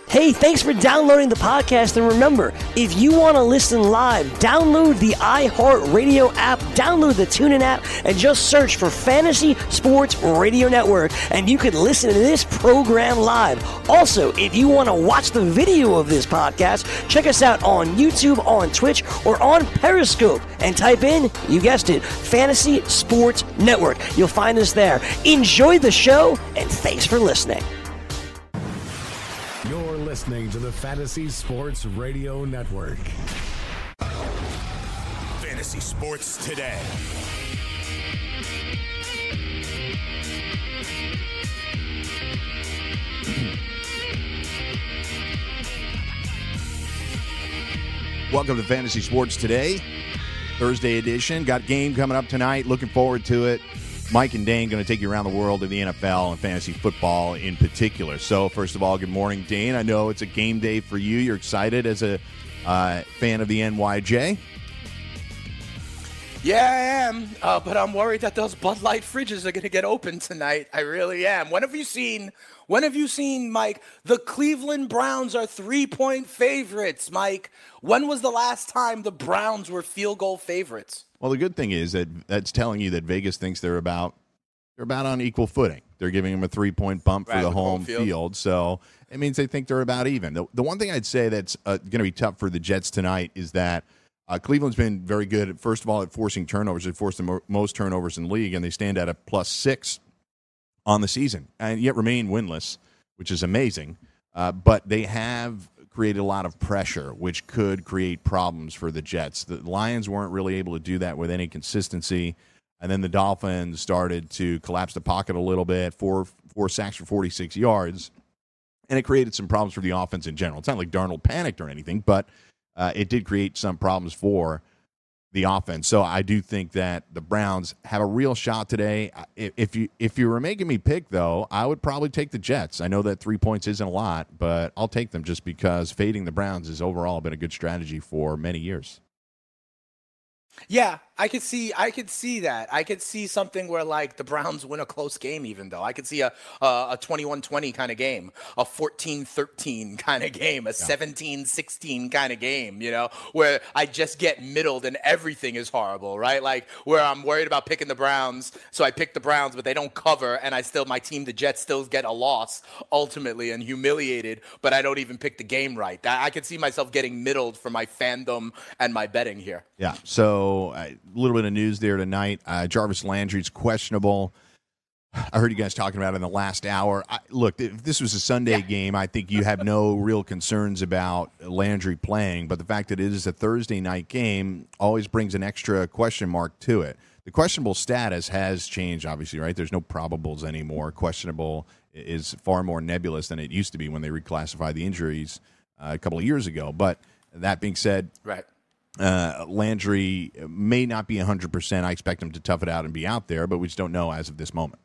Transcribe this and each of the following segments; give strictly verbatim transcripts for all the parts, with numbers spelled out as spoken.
Hey, thanks for downloading the podcast, and remember, if you want to listen live, download the iHeartRadio app, download the TuneIn app, and just search for Fantasy Sports Radio Network, and you can listen to this program live. Also, if you want to watch the video of this podcast, check us out on YouTube, on Twitch, or on Periscope, and type in, you guessed it, Fantasy Sports Network. You'll find us there. Enjoy the show, and thanks for listening. You're listening to the Fantasy Sports Radio Network. Fantasy Sports Today. Welcome to Fantasy Sports Today, Thursday edition. Got game coming up tonight. Looking forward to it. Mike and Dane going to take you around the world of the N F L and fantasy football in particular. So, first of all, good morning, Dane. I know it's a game day for you. You're excited as a uh, fan of the N Y J. Yeah, I am, uh, but I'm worried that those Bud Light fridges are going to get open tonight. I really am. When have you seen, when have you seen, Mike, the Cleveland Browns are three-point favorites, Mike? When was the last time the Browns were field goal favorites? Well, the good thing is that that's telling you that Vegas thinks they're about they're about on equal footing. They're giving them a three-point bump for right, the home, home field. field. So it means they think they're about even. The, the one thing I'd say that's uh, going to be tough for the Jets tonight is that uh, Cleveland's been very good, at, first of all, at forcing turnovers. They forced the mo- most turnovers in the league, and they stand at a plus six on the season, and yet remain winless, which is amazing. Uh, but they have created a lot of pressure, which could create problems for the Jets. The Lions weren't really able to do that with any consistency, and then the Dolphins started to collapse the pocket a little bit, four, four sacks for forty-six yards, and it created some problems for the offense in general. It's not like Darnold panicked or anything, but uh, it did create some problems for the offense. So I do think that the Browns have a real shot today. If you if you were making me pick, though, I would probably take the Jets. I know that three points isn't a lot, but I'll take them just because fading the Browns has overall been a good strategy for many years. Yeah, I could see I could see that. I could see something where, like, the Browns win a close game even, though. I could see a a, a twenty-one twenty kind of game, a fourteen thirteen kind of game, a seventeen sixteen kind of game, you know, where I just get middled and everything is horrible, right? Like, where I'm worried about picking the Browns, so I pick the Browns, but they don't cover, and I still, my team, the Jets, still get a loss ultimately and humiliated, but I don't even pick the game right. I, I could see myself getting middled for my fandom and my betting here. Yeah, so a little bit of news there tonight. Uh, Jarvis Landry's questionable. I heard you guys talking about it in the last hour. I, look, if this was a Sunday yeah. game, I think you have no real concerns about Landry playing. But the fact that it is a Thursday night game always brings an extra question mark to it. The questionable status has changed, obviously, right? There's no probables anymore. Questionable is far more nebulous than it used to be when they reclassified the injuries uh, a couple of years ago. But that being said, right. Uh, Landry may not be one hundred percent. I expect him to tough it out and be out there, but we just don't know as of this moment.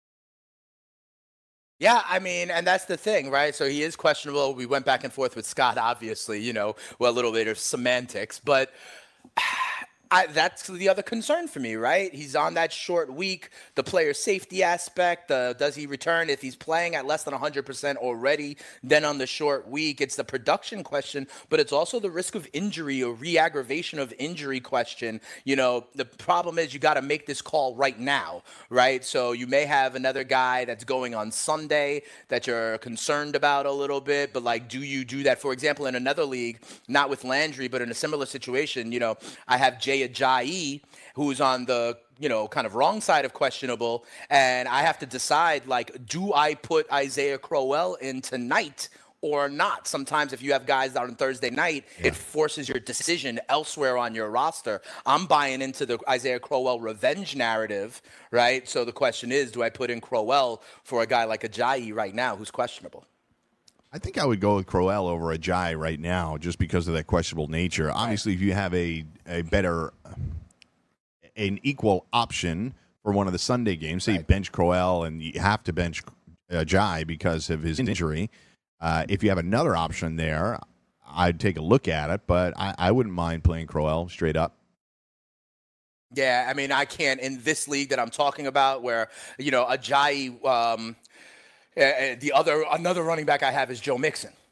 Yeah, I mean, and that's the thing, right? So he is questionable. We went back and forth with Scott, obviously, you know, well, a little bit of semantics, but I, that's the other concern for me, right? He's on that short week, the player safety aspect, uh, does he return? If he's playing at less than one hundred percent already, then on the short week, it's the production question, but it's also the risk of injury or re-aggravation of injury question. You know, the problem is you got to make this call right now, right? So you may have another guy that's going on Sunday that you're concerned about a little bit, but like, do you do that? For example, in another league, not with Landry, but in a similar situation, you know, I have Jay Ajayi, who's on the, you know, kind of wrong side of questionable, and I have to decide, like, do I put Isaiah Crowell in tonight or not? Sometimes if you have guys out on Thursday night, yeah. it forces your decision elsewhere on your roster. I'm buying into the Isaiah Crowell revenge narrative, right? So the question is, do I put in Crowell for a guy like Ajayi right now who's questionable? I think I would go with Crowell over Ajayi right now just because of that questionable nature. Right. Obviously, if you have a, a better, an equal option for one of the Sunday games, say right. you bench Crowell and you have to bench Ajayi because of his injury, uh, if you have another option there, I'd take a look at it, but I, I wouldn't mind playing Crowell straight up. Yeah, I mean, I can't, in this league that I'm talking about where, you know, Ajayi, um, uh, the other, another running back I have is Joe Mixon.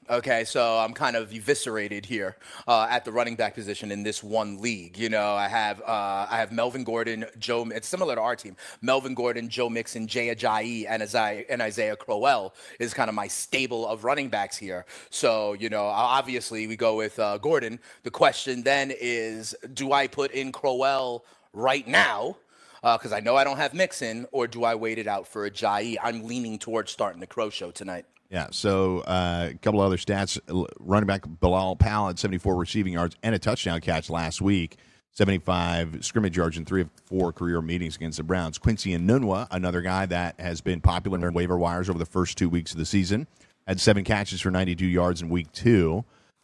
Okay, so I'm kind of eviscerated here uh, at the running back position in this one league. You know, I have uh, I have Melvin Gordon, Joe. It's similar to our team. Melvin Gordon, Joe Mixon, Jay Ajayi, and Isaiah, and Isaiah Crowell is kind of my stable of running backs here. So, you know, obviously we go with uh, Gordon. The question then is, do I put in Crowell right now? Because uh, I know I don't have Mixon, or do I wait it out for Ajayi? I'm leaning towards starting the Crow Show tonight. Yeah, so uh, a couple other stats. Running back Bilal Powell had seventy-four receiving yards and a touchdown catch last week, seventy-five scrimmage yards in three of four career meetings against the Browns. Quincy Enunwa, another guy that has been popular in waiver wires over the first two weeks of the season, had seven catches for ninety-two yards in week two.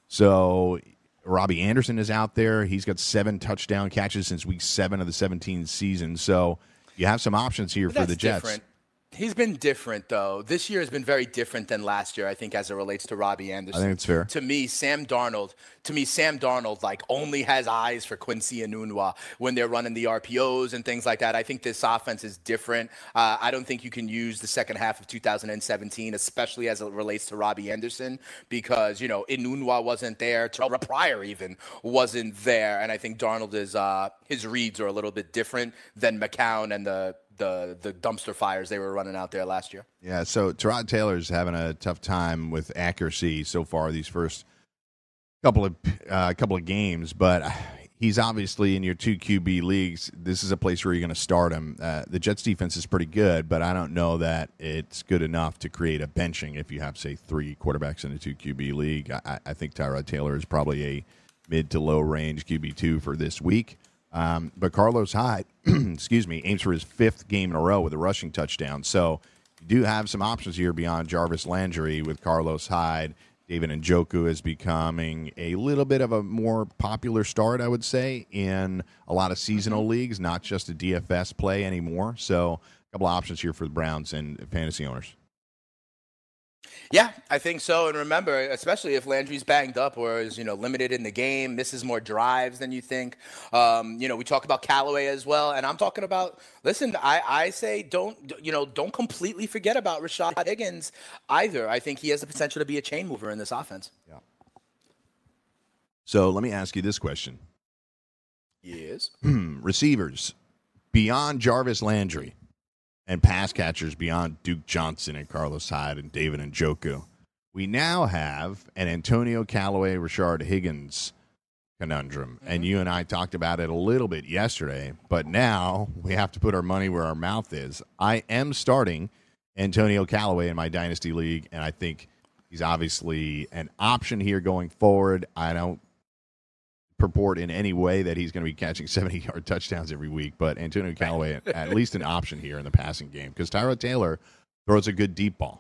So Robbie Anderson is out there. He's got seven touchdown catches since week seven of the seventeen season. So you have some options here but for the Jets. Different. He's been different, though. This year has been very different than last year, I think, as it relates to Robbie Anderson. I think it's fair. To me, Sam Darnold, to me, Sam Darnold, like, only has eyes for Quincy Enunwa when they're running the R P Os and things like that. I think this offense is different. Uh, I don't think you can use the second half of two thousand seventeen, especially as it relates to Robbie Anderson, because, you know, Enunwa wasn't there. Terrell Pryor even wasn't there. And I think Darnold is, uh, his reads are a little bit different than McCown and the the the dumpster fires they were running out there last year. Yeah, so Tyrod Taylor's having a tough time with accuracy so far these first couple of uh, couple of games, but he's obviously in your two Q B leagues. This is a place where you're going to start him. Uh, the Jets defense is pretty good, but I don't know that it's good enough to create a benching if you have, say, three quarterbacks in a two Q B league. I, I think Tyrod Taylor is probably a mid to low range Q B two for this week. Um, but Carlos Hyde, excuse me, aims for his fifth game in a row with a rushing touchdown. So you do have some options here beyond Jarvis Landry with Carlos Hyde. David Njoku is becoming a little bit of a more popular start, I would say, in a lot of seasonal leagues, not just a D F S play anymore. So a couple of options here for the Browns and fantasy owners. Yeah, I think so. And remember, especially if Landry's banged up or is, you know, limited in the game, misses more drives than you think. Um, you know, we talk about Callaway as well. And I'm talking about, listen, I, I say don't, you know, don't completely forget about Rashad Higgins either. I think he has the potential to be a chain mover in this offense. Yeah. So let me ask you this question. Yes. Receivers, beyond Jarvis Landry, and pass catchers beyond Duke Johnson and Carlos Hyde and David Njoku, we now have an Antonio Callaway, Rashard Higgins conundrum. Mm-hmm. And you and I talked about it a little bit yesterday, but now we have to put our money where our mouth is. I am starting Antonio Callaway in my Dynasty League, and I think he's obviously an option here going forward. I don't purport in any way that he's going to be catching seventy-yard touchdowns every week, but Antonio Callaway at least an option here in the passing game because Tyrod Taylor throws a good deep ball.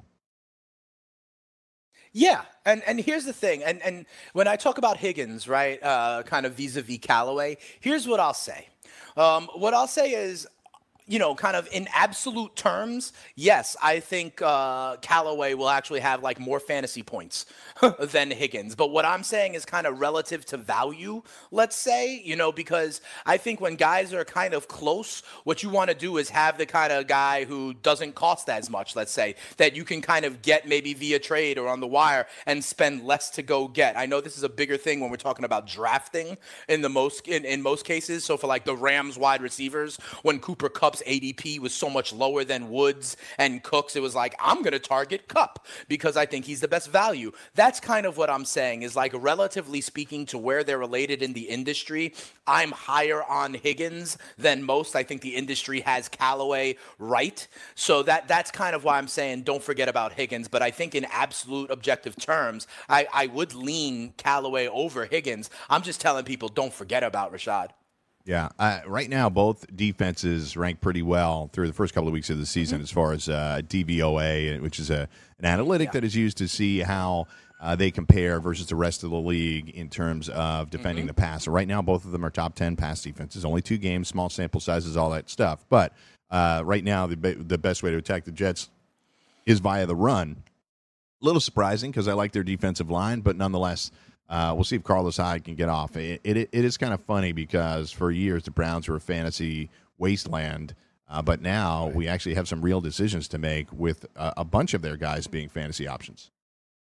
Yeah, and and here's the thing, and and when I talk about Higgins, right, uh, kind of vis-a-vis Callaway, here's what I'll say. Um, what I'll say is, you know, kind of in absolute terms, yes, I think uh, Callaway will actually have like more fantasy points than Higgins. But what I'm saying is kind of relative to value, let's say, you know, because I think when guys are kind of close, what you want to do is have the kind of guy who doesn't cost as much, let's say, that you can kind of get maybe via trade or on the wire and spend less to go get. I know this is a bigger thing when we're talking about drafting in the most in, in most cases. So for like the Rams wide receivers, when Cooper Kupp's A D P was so much lower than Woods and Cooks, it was like, I'm going to target Kupp because I think he's the best value. That's kind of what I'm saying is like, relatively speaking to where they're related in the industry, I'm higher on Higgins than most. I think the industry has Callaway right. So that that's kind of why I'm saying don't forget about Higgins. But I think in absolute objective terms, I, I would lean Callaway over Higgins. I'm just telling people don't forget about Rashad. Yeah, uh, right now both defenses rank pretty well through the first couple of weeks of the season mm-hmm. as far as uh, D V O A, which is a, an analytic yeah. that is used to see how uh, they compare versus the rest of the league in terms of defending mm-hmm. the pass. So right now both of them are top ten pass defenses, only two games, small sample sizes, all that stuff. But uh, right now the, be- the best way to attack the Jets is via the run. A little surprising because I like their defensive line, but nonetheless – Uh, we'll see if Carlos Hyde can get off. It, it, it is kind of funny because for years the Browns were a fantasy wasteland, uh, but now right. we actually have some real decisions to make with uh, a bunch of their guys being fantasy options.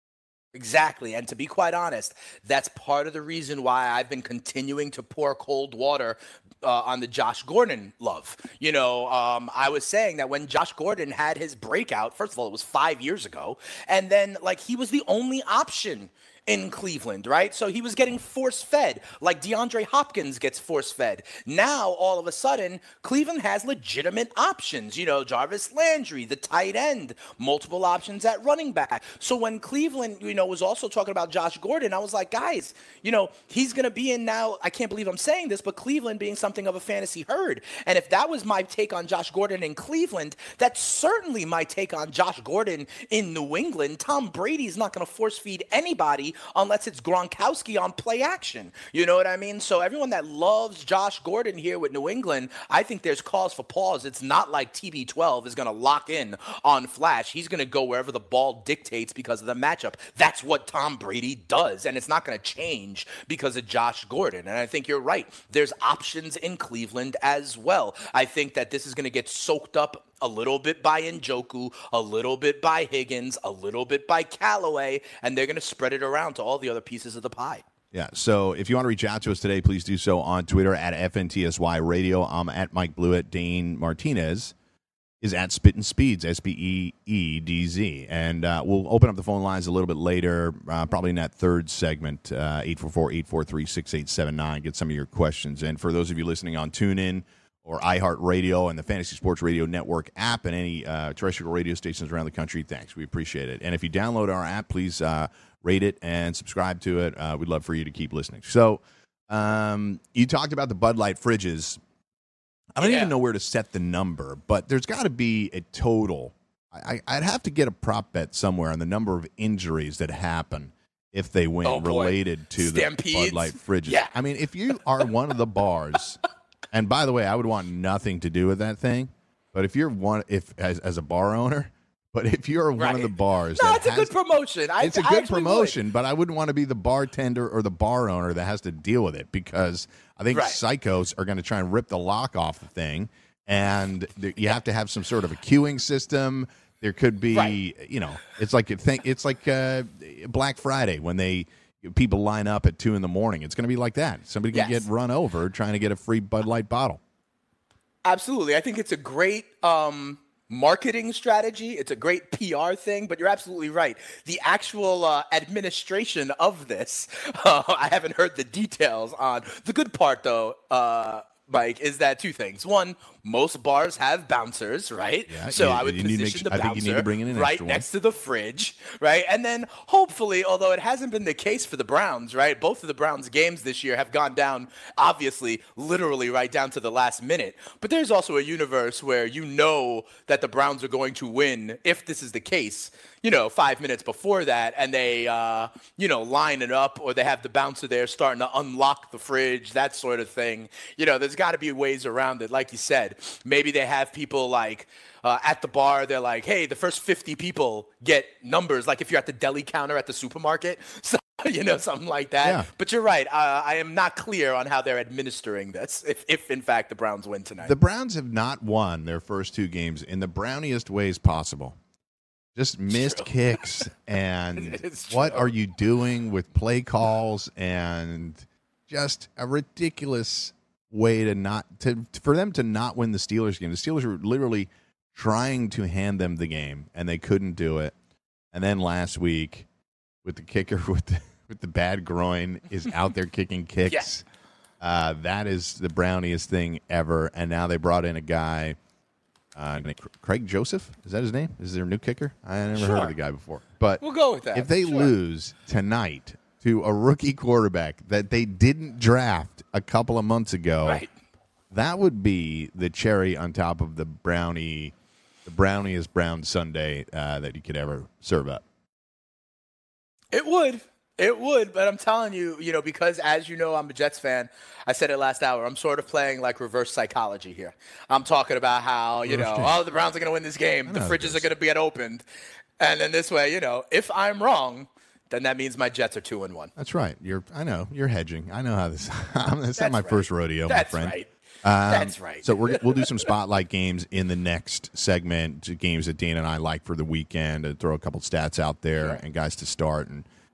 Exactly. And to be quite honest, that's part of the reason why I've been continuing to pour cold water uh, on the Josh Gordon love. You know, um, I was saying that when Josh Gordon had his breakout, first of all, it was five years ago. And then, like, he was the only option in Cleveland, right? So he was getting force-fed, like DeAndre Hopkins gets force-fed. Now, all of a sudden, Cleveland has legitimate options. You know, Jarvis Landry, the tight end, multiple options at running back. So when Cleveland, you know, was also talking about Josh Gordon, I was like, guys, you know, he's going to be in now, I can't believe I'm saying this, but Cleveland being something of a fantasy herd. And if that was my take on Josh Gordon in Cleveland, that's certainly my take on Josh Gordon in New England. Tom Brady's not going to force-feed anybody unless it's Gronkowski on play action. You know what I mean? So everyone that loves Josh Gordon here with New England, I think there's cause for pause. It's not like T B twelve is going to lock in on Flash. He's going to go wherever the ball dictates because of the matchup. That's what Tom Brady does, and it's not going to change because of Josh Gordon. And I think you're right. There's options in Cleveland as well. I think that this is going to get soaked up a little bit by Njoku, a little bit by Higgins, a little bit by Callaway, and they're going to spread it around to all the other pieces of the pie. Yeah, so if you want to reach out to us today, please do so on Twitter at F N T S Y Radio. I'm at Mike Blewett. Dane Martinez is at Spittin' Speeds, S P E E D Z. And uh, we'll open up the phone lines a little bit later, uh, probably in that third segment, uh, eight four four, eight four three, six eight seven nine. Get some of your questions. And for those of you listening on TuneIn, or iHeartRadio and the Fantasy Sports Radio Network app and any uh, terrestrial radio stations around the country, thanks. We appreciate it. And if you download our app, please uh, rate it and subscribe to it. Uh, we'd love for you to keep listening. So um, you talked about the Bud Light fridges. I don't yeah. even know where to set the number, but there's got to be a total. I, I'd have to get a prop bet somewhere on the number of injuries that happen if they win oh, related to Stampedes. The Bud Light fridges. Yeah. I mean, if you are one of the bars... And by the way, I would want nothing to do with that thing. But if you're one, if as, as a bar owner, but if you're one right. of the bars, no, that it's a has, good promotion. I, it's a I good promotion, would. But I wouldn't want to be the bartender or the bar owner that has to deal with it because I think right. psychos are going to try and rip the lock off the thing, and th- you have to have some sort of a queuing system. There could be, right. you know, it's like a thing. It's like uh, Black Friday when they. People line up at two in the morning. It's going to be like that. Somebody can yes. get run over trying to get a free Bud Light bottle. Absolutely. I think it's a great um, marketing strategy. It's a great P R thing, but you're absolutely right. The actual uh, administration of this, uh, I haven't heard the details on. The good part, though, uh, Mike, is that two things. One, most bars have bouncers, right? Yeah, so yeah, I would position make, the bouncer right next to the fridge, right? And then hopefully, although it hasn't been the case for the Browns, right? Both of the Browns games this year have gone down, obviously, literally right down to the last minute. But there's also a universe where you know that the Browns are going to win, if this is the case, you know, five minutes before that, and they, uh, you know, line it up, or they have the bouncer there starting to unlock the fridge, that sort of thing. You know, there's got to be ways around it, like you said. Maybe they have people like uh, at the bar, they're like, hey, the first fifty people get numbers, like if you're at the deli counter at the supermarket, so, you know, something like that. Yeah. But you're right. Uh, I am not clear on how they're administering this, if, if in fact the Browns win tonight. The Browns have not won their first two games in the browniest ways possible. Just missed true. kicks and what are you doing with play calls and just a ridiculous way to not to for them to not win the Steelers game. The Steelers were literally trying to hand them the game and they couldn't do it. And then last week with the kicker with the, with the bad groin is out there kicking kicks. Yes. Uh, that is the browniest thing ever. And now they brought in a guy. Uh, Craig Joseph, is that his name? Is there a new kicker? I never sure. heard of the guy before. But we'll go with that. If they sure. lose tonight to a rookie quarterback that they didn't draft a couple of months ago, right. that would be the cherry on top of the brownie, the browniest brown sundae uh, that you could ever serve up. It would. It would, but I'm telling you, you know, because as you know, I'm a Jets fan. I said it last hour. I'm sort of playing like reverse psychology here. I'm talking about how, you know, oh, the Browns are going to win this game. The fridges are going to be opened. And then this way, you know, if I'm wrong, then that means my Jets are two and one. That's right. You're. I know. You're hedging. I know how this – that's not my right. first rodeo, That's my friend. Right. Um, That's right. So we're, we'll do some spotlight games in the next segment, games that Dana and I like for the weekend, and throw a couple stats out there sure. and guys to start and –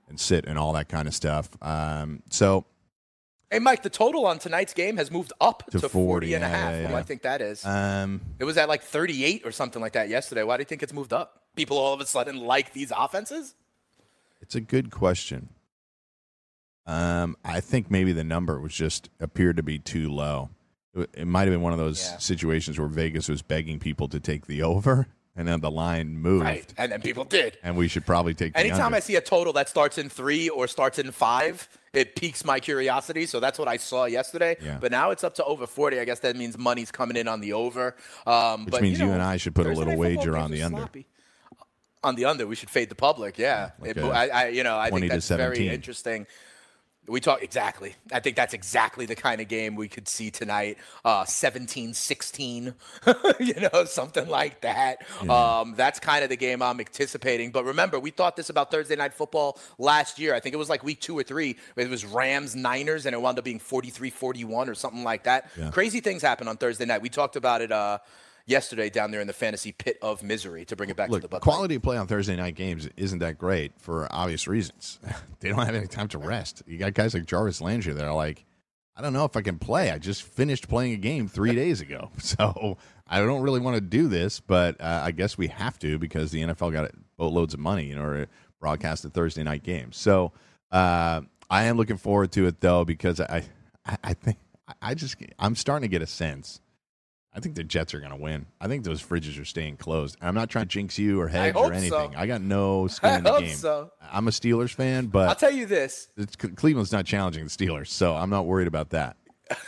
and sit and all that kind of stuff. Um, so. Hey, Mike, the total on tonight's game has moved up to, to forty, forty and a half. yeah, yeah. What do I think that is? Um, it was at like thirty-eight or something like that yesterday. Why do you think it's moved up? People all of a sudden like these offenses? It's a good question. Um, I think maybe the number was just appeared to be too low. It, it might have been one of those yeah. situations where Vegas was begging people to take the over, and then the line moved. Right, and then people did. And we should probably take the Anytime under. I see a total that starts in three or starts in five, it piques my curiosity. So that's what I saw yesterday. Yeah. But now it's up to over forty. I guess that means money's coming in on the over. Um, Which but, means you, know, you and I should put Thursday a little wager on the under. Sloppy. On the under, we should fade the public. Yeah, like it, I, I, you know, I think that's seventeen. Very interesting. We talk exactly. I think that's exactly the kind of game we could see tonight. Uh, seventeen sixteen, you know, something like that. Yeah. Um, that's kind of the game I'm anticipating. But remember, we thought this about Thursday Night Football last year. I think it was like week two or three. It was Rams Niners, and it wound up being forty-three forty-one or something like that. Yeah. Crazy things happen on Thursday night. We talked about it uh, yesterday down there in the fantasy pit of misery, to bring it back Look, to the Bud quality of play on Thursday night games isn't that great for obvious reasons. They don't have any time to rest. You got guys like Jarvis Landry that are like, I don't know if I can play. I just finished playing a game three days ago. So I don't really want to do this, but uh, I guess we have to because the N F L got boatloads of money in order to broadcast the Thursday night games. So uh, I am looking forward to it, though, because I, I, I think I just I'm starting to get a sense. I think the Jets are going to win. I think those fridges are staying closed. And I'm not trying to jinx you or hedge or anything. So. I got no skin I in the hope game. So. I'm a Steelers fan, but I'll tell you this. It's, Cleveland's not challenging the Steelers, so I'm not worried about that.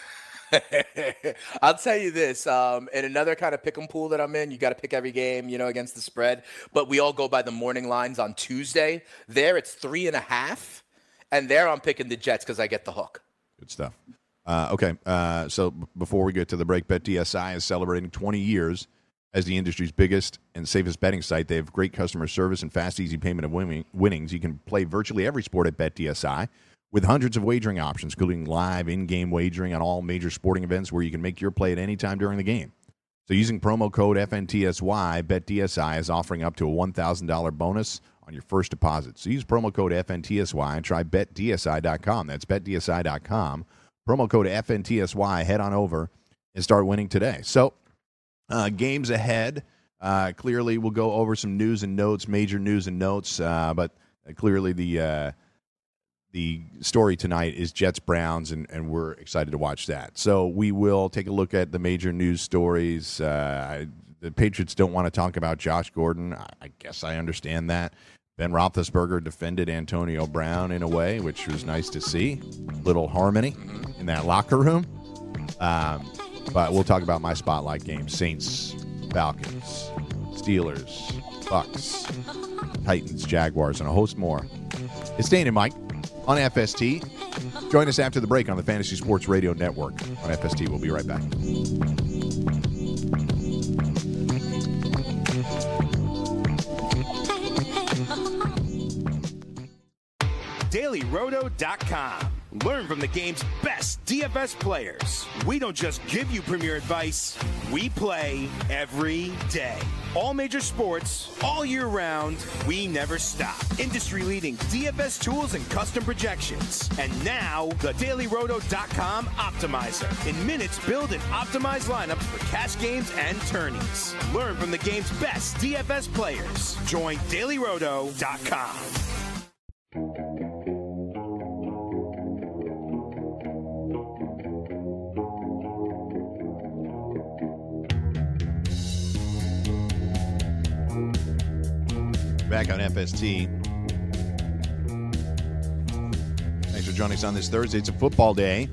I'll tell you this. Um, in another kind of pick 'em pool that I'm in, you got to pick every game, you know, against the spread. But we all go by the morning lines on Tuesday. There, it's three and a half. And there, I'm picking the Jets because I get the hook. Good stuff. Uh, okay, uh, so b- before we get to the break, BetDSI is celebrating twenty years as the industry's biggest and safest betting site. They have great customer service and fast, easy payment of win- winnings. You can play virtually every sport at BetDSI with hundreds of wagering options, including live in-game wagering on all major sporting events where you can make your play at any time during the game. So using promo code F N T S Y, BetDSI is offering up to a one thousand dollars bonus on your first deposit. So use promo code F N T S Y and try Bet D S I dot com. That's Bet D S I dot com. Promo code F N T S Y. Head on over and start winning today. So, uh, games ahead. Uh, clearly, we'll go over some news and notes, major news and notes. Uh, but uh, clearly, the uh, the story tonight is Jets Browns, and, and we're excited to watch that. So we will take a look at the major news stories. Uh, the Patriots don't want to talk about Josh Gordon. I, I guess I understand that. Ben Roethlisberger defended Antonio Brown in a way, which was nice to see. Little harmony in that locker room. Um, but we'll talk about my spotlight games. Saints, Falcons, Steelers, Bucks, Titans, Jaguars, and a host more. It's Dane and Mike on F S T. Join us after the break on the Fantasy Sports Radio Network on F S T. We'll be right back. Daily Roto dot com. Learn from the game's best D F S players. We don't just give you premier advice, we play every day. All major sports, all year round, we never stop. Industry-leading D F S tools and custom projections. And now, the Daily Roto dot com Optimizer. In minutes, build and optimize lineups for cash games and tourneys. Learn from the game's best D F S players. Join Daily Roto dot com. Back on F S T. Thanks for joining us on this Thursday. It's a football day.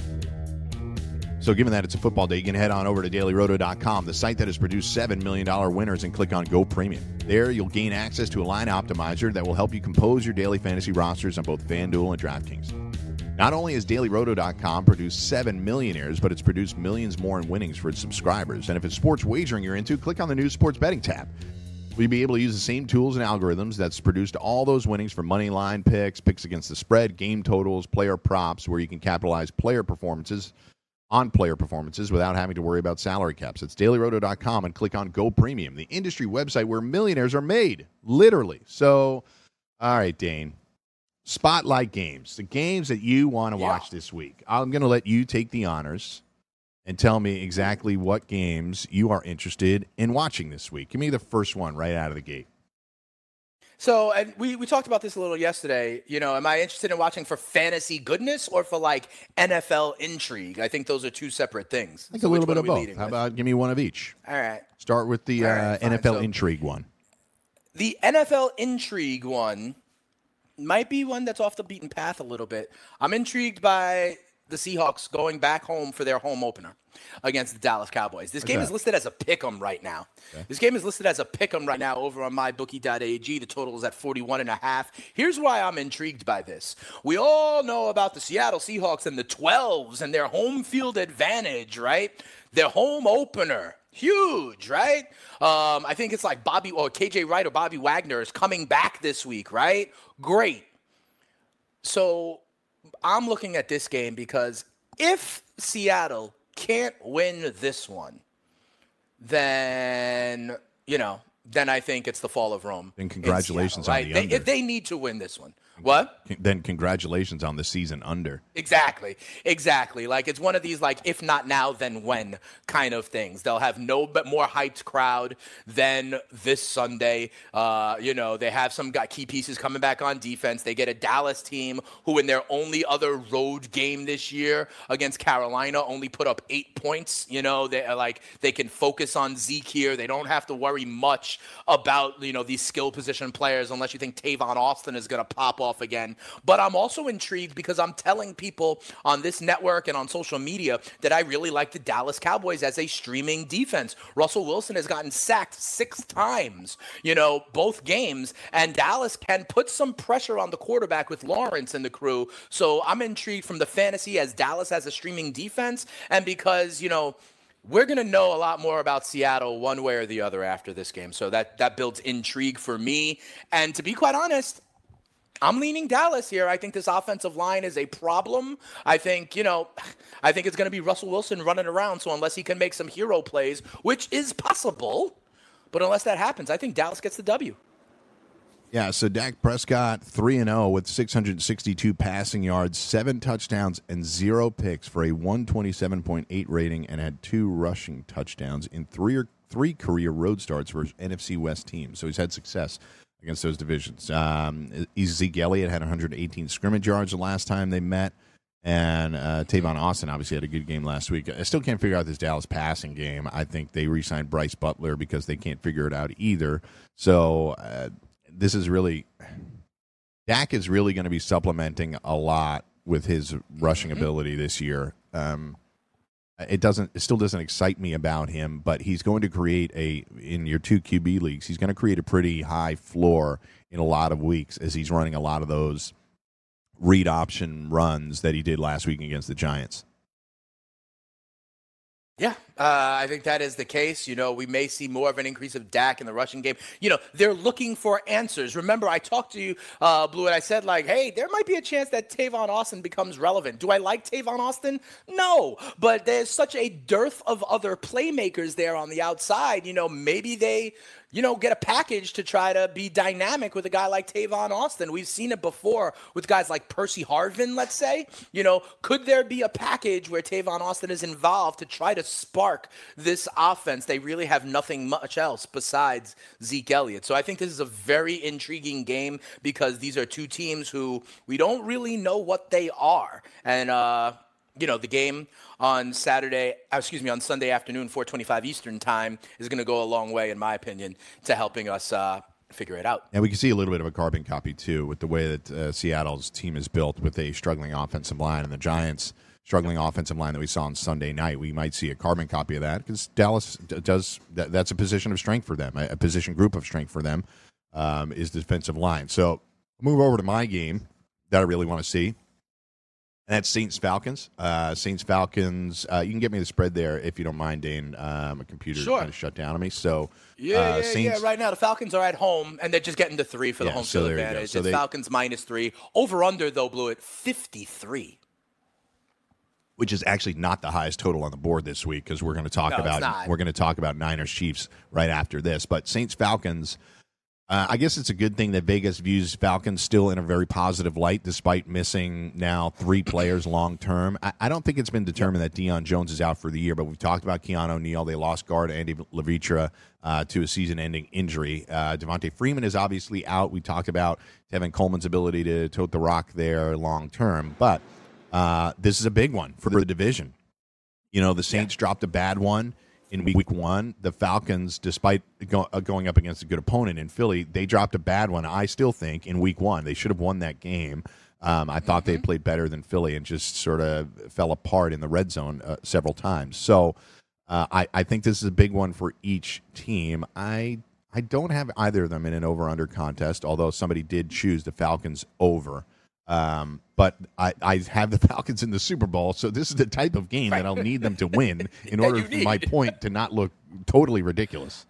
So given that it's a football day, you can head on over to Daily Roto dot com, the site that has produced seven million dollars winners, and click on Go Premium. There, you'll gain access to a line optimizer that will help you compose your daily fantasy rosters on both FanDuel and DraftKings. Not only has Daily Roto dot com produced seven millionaires, but it's produced millions more in winnings for its subscribers. And if it's sports wagering you're into, click on the new sports betting tab. We'll be able to use the same tools and algorithms that's produced all those winnings for money line picks, picks against the spread, game totals, player props, where you can capitalize player performances on player performances without having to worry about salary caps. It's Daily Roto dot com and click on Go Premium, the industry website where millionaires are made, literally. So, all right, Dane, spotlight games, the games that you want to Yeah. watch this week. I'm going to let you take the honors and tell me exactly what games you are interested in watching this week. Give me the first one right out of the gate. So, and we, we talked about this a little yesterday. You know, am I interested in watching for fantasy goodness or for like N F L intrigue? I think those are two separate things. I think So a little which bit one of are we both. leading How with? about give me one of each? All right. Start with the All right, uh, fine. N F L So- intrigue one. The N F L intrigue one might be one that's off the beaten path a little bit. I'm intrigued by the Seahawks going back home for their home opener against the Dallas Cowboys. This game that? is listed as a pick'em right now. This game is listed as a pick'em right now over on my bookie dot a g. The total is at forty-one and a half. Here's why I'm intrigued by this. We all know about the Seattle Seahawks and the twelves and their home field advantage, right? Their home opener. Huge, right? Um, I think it's like Bobby or K J Wright or Bobby Wagner is coming back this week, right? Great. So I'm looking at this game because if Seattle can't win this one, then, you know, then I think it's the fall of Rome. Then in congratulations Seattle, on right? the They, under. if they need to win this one. What? Then congratulations on the season under. Exactly. Exactly. Like it's one of these like if not now then when kind of things. They'll have no but more hyped crowd than this Sunday. Uh, you know, they have some got key pieces coming back on defense. They get a Dallas team who in their only other road game this year against Carolina only put up eight points. You know, they are like they can focus on Zeke here. They don't have to worry much about, you know, these skill position players unless you think Tavon Austin is going to pop off again. But I'm also intrigued because I'm telling people on this network and on social media that I really like the Dallas Cowboys as a streaming defense. Russell Wilson has gotten sacked six times, you know, both games, and Dallas can put some pressure on the quarterback with Lawrence and the crew. So I'm intrigued from the fantasy as Dallas has a streaming defense and because, you know, we're going to know a lot more about Seattle one way or the other after this game. So that, that builds intrigue for me. And to be quite honest, I'm leaning Dallas here. I think this offensive line is a problem. I think, you know, I think it's going to be Russell Wilson running around. So unless he can make some hero plays, which is possible, but unless that happens, I think Dallas gets the W. Yeah, so Dak Prescott three and oh with six hundred sixty-two passing yards, seven touchdowns, and zero picks for a one twenty-seven point eight rating and had two rushing touchdowns in three or three career road starts for N F C West teams. So he's had success against those divisions. Um, Zeke Elliott had one hundred eighteen scrimmage yards the last time they met, and uh, Tavon Austin obviously had a good game last week. I still can't figure out this Dallas passing game. I think they re-signed Bryce Butler because they can't figure it out either. So uh, this is really – Dak is really going to be supplementing a lot with his rushing mm-hmm. ability this year. Um, it doesn't. It still doesn't excite me about him, but he's going to create a in your two Q B leagues. He's going to create a pretty high floor in a lot of weeks as he's running a lot of those read option runs that he did last week against the Giants. Yeah, uh, I think that is the case. You know, we may see more of an increase of Dak in the rushing game. You know, they're looking for answers. Remember, I talked to you, uh, Blue, and I said, like, hey, there might be a chance that Tavon Austin becomes relevant. Do I like Tavon Austin? No, but there's such a dearth of other playmakers there on the outside. You know, maybe they, you know, get a package to try to be dynamic with a guy like Tavon Austin. We've seen it before with guys like Percy Harvin, let's say. You know, could there be a package where Tavon Austin is involved to try to spark this offense? They really have nothing much else besides Zeke Elliott. So I think this is a very intriguing game because these are two teams who we don't really know what they are. And, uh, you know, the game on Saturday, excuse me, on Sunday afternoon, four twenty-five Eastern time is going to go a long way, in my opinion, to helping us uh, figure it out. And we can see a little bit of a carbon copy, too, with the way that uh, Seattle's team is built with a struggling offensive line and the Giants' struggling offensive line that we saw on Sunday night. We might see a carbon copy of that because Dallas does that, that's a position of strength for them, a, a position group of strength for them um, is the defensive line. So move over to my game that I really want to see. And that's Saints-Falcons. Uh, Saints-Falcons, uh, you can get me the spread there if you don't mind, Dane. Uh, my computer Sure. kind of shut down on me. So, Yeah, uh, yeah, Saints, yeah. Right now, the Falcons are at home, and they're just getting to three for the Yeah, home so field there you go. advantage. So It's they- Falcons minus three. Over-under, though, Blue at fifty-three. which is actually not the highest total on the board this week because we're going to talk No, it's about not. we're going to talk about Niners Chiefs right after this. But Saints Falcons, Uh, I guess it's a good thing that Vegas views Falcons still in a very positive light, despite missing now three players long term. I, I don't think it's been determined that Deion Jones is out for the year, but we've talked about Keanu O'Neal. They lost guard Andy Levitra uh, to a season-ending injury. Uh, Devontae Freeman is obviously out. We talked about Tevin Coleman's ability to tote the rock there long term, but uh, this is a big one for the division. You know, the Saints yeah. dropped a bad one in week one. The Falcons, despite go, uh, going up against a good opponent in Philly, they dropped a bad one, I still think, in week one. They should have won that game. Um, I thought mm-hmm. they played better than Philly and just sort of fell apart in the red zone uh, several times. So uh, I, I think this is a big one for each team. I I don't have either of them in an over-under contest, although somebody did choose the Falcons over. Um, but I, I have the Falcons in the Super Bowl, so this is the type of game right. that I'll need them to win in order for my point to not look totally ridiculous.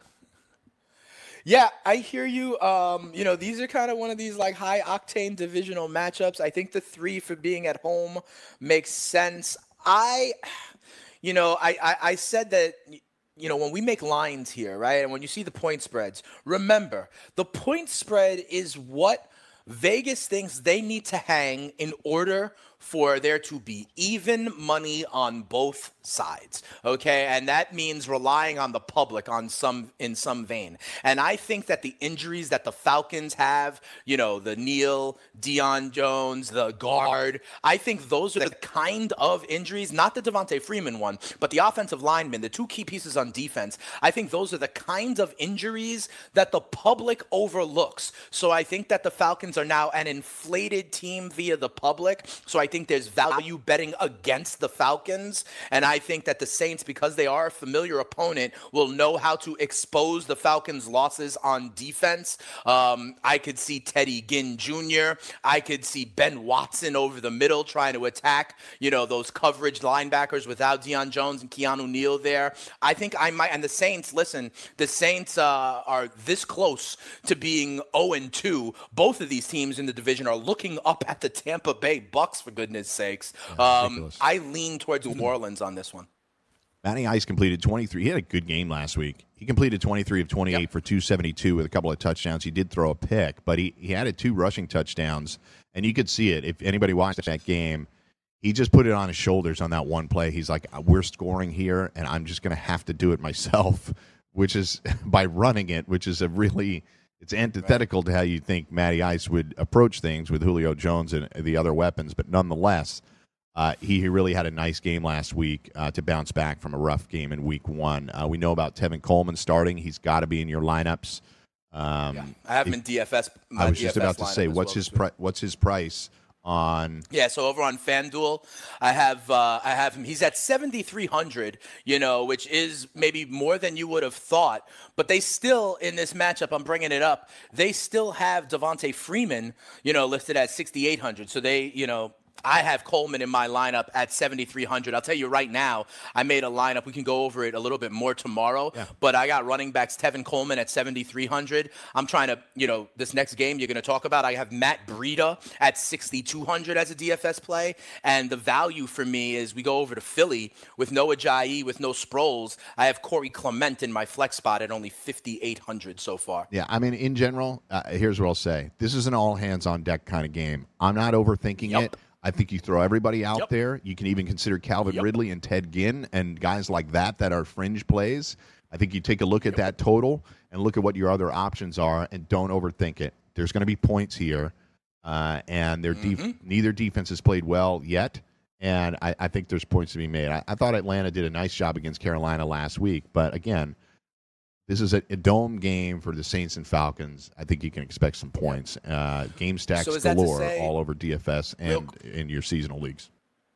Yeah, I hear you. Um, you know, these are kind of one of these like high octane divisional matchups. I think the three for being at home makes sense. I, you know, I, I, I said that, you know, when we make lines here, right, and when you see the point spreads, remember, the point spread is what Vegas thinks they need to hang in order for there to be even money on both sides, okay? And that means relying on the public on some in some vein. And I think that the injuries that the Falcons have, you know, the Neal, Deion Jones, the guard, I think those are the kind of injuries, not the Devontae Freeman one, but the offensive lineman, the two key pieces on defense. I think those are the kinds of injuries that the public overlooks. So I think that the Falcons are now an inflated team via the public. So I think there's value betting against the Falcons. And I think that the Saints, because they are a familiar opponent, will know how to expose the Falcons' losses on defense. Um, I could see Teddy Ginn Junior I could see Ben Watson over the middle trying to attack, you know, those coverage linebackers without Deion Jones and Keanu O'Neal there. I think I might, and the Saints, listen, the Saints uh, are this close to being oh and two. Both of these teams in the division are looking up at the Tampa Bay Bucks, for goodness sakes. Um, I lean towards New Orleans on this one. Matty Ice completed twenty-three. He had a good game last week. He completed twenty-three of twenty-eight yep. for two seventy-two with a couple of touchdowns. He did throw a pick, but he, he added two rushing touchdowns, and you could see it. If anybody watched that game, he just put it on his shoulders on that one play. He's like, we're scoring here, and I'm just going to have to do it myself, which is by running it, which is a really – it's antithetical right. to how you think Matty Ice would approach things with Julio Jones and the other weapons, but nonetheless – Uh, he, he really had a nice game last week uh, to bounce back from a rough game in week one. Uh, we know about Tevin Coleman starting. He's got to be in your lineups. Um, yeah. I have him in D F S. I was D F S just about to say, what's well his pri- what's his price on? Yeah, so over on FanDuel, I have uh, I have him. He's at seventy-three hundred, you know, which is maybe more than you would have thought. But they still, in this matchup, I'm bringing it up, they still have Devontae Freeman, you know, listed at sixty-eight hundred. So they, you know, I have Coleman in my lineup at seventy-three hundred. I'll tell you right now, I made a lineup. We can go over it a little bit more tomorrow. Yeah. But I got running backs Tevin Coleman at seventy-three hundred. I'm trying to, you know, this next game you're going to talk about, I have Matt Breida at sixty-two hundred as a D F S play. And the value for me is we go over to Philly with no Ajayi, with no Sproles. I have Corey Clement in my flex spot at only fifty-eight hundred so far. Yeah, I mean, in general, uh, here's what I'll say. This is an all-hands-on-deck kind of game. I'm not overthinking yep. it. I think you throw everybody out yep. there. You can even consider Calvin yep. Ridley and Ted Ginn and guys like that that are fringe plays. I think you take a look at yep. that total and look at what your other options are and don't overthink it. There's going to be points here, uh, and their mm-hmm. def- neither defense has played well yet, and I, I think there's points to be made. I, I thought Atlanta did a nice job against Carolina last week, but again, this is a, a dome game for the Saints and Falcons. I think you can expect some points. Uh, game stacks so galore say, all over D F S and real, in your seasonal leagues.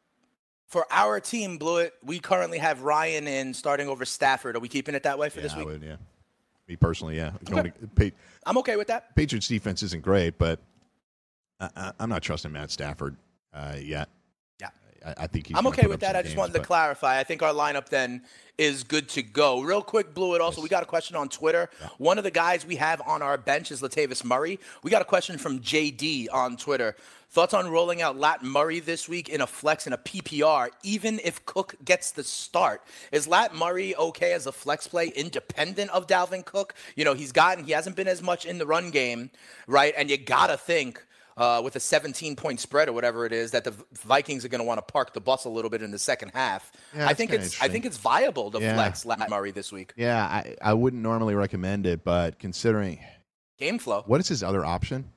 For our team, Blewett, we currently have Ryan in starting over Stafford. Are we keeping it that way for yeah, this week? I would, yeah. Me personally, yeah. Okay. To, pa- I'm okay with that. Patriots defense isn't great, but I, I, I'm not trusting Matt Stafford uh, yet. Yeah. I, I think he's I'm gonna okay put with up that. some I just games, wanted to but- clarify. I think our lineup then is good to go. Real quick, Blue, it also, we got a question on Twitter. Yeah. One of the guys we have on our bench is Latavius Murray. We got a question from J D on Twitter. Thoughts on rolling out Lat Murray this week in a flex and a P P R, even if Cook gets the start? Is Lat Murray okay as a flex play independent of Dalvin Cook? You know, he's gotten, he hasn't been as much in the run game, right? And you got to think, Uh, with a seventeen-point spread or whatever it is, that the Vikings are going to want to park the bus a little bit in the second half. Yeah, I think it's I think it's viable to yeah. flex Lat Murray this week. Yeah, I, I wouldn't normally recommend it, but considering game flow, what is his other option?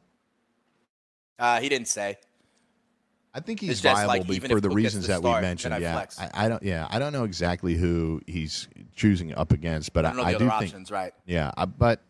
Uh, he didn't say. I think he's it's just viable like, for the Cook reasons the that start, we mentioned. I Yeah, I, I don't. Yeah, I don't know exactly who he's choosing up against, but I, don't know I, the I do other think. options, right? Yeah, I, but